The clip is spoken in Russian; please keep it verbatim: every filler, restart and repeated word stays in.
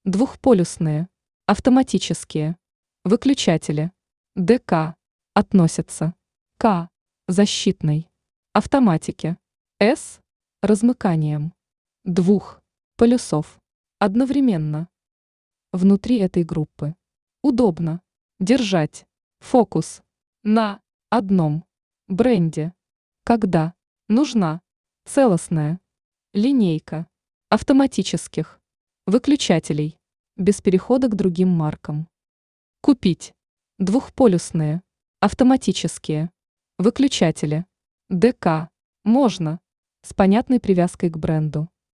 Двухполюсные, автоматические, выключатели, ДК, относятся к защитной автоматике, С размыканием двух полюсов одновременно. Внутри этой группы удобно держать фокус на одном бренде, когда нужна целостная линейка автоматических выключателей без перехода к другим маркам. Купить двухполюсные автоматические выключатели ДК можно с понятной привязкой к бренду.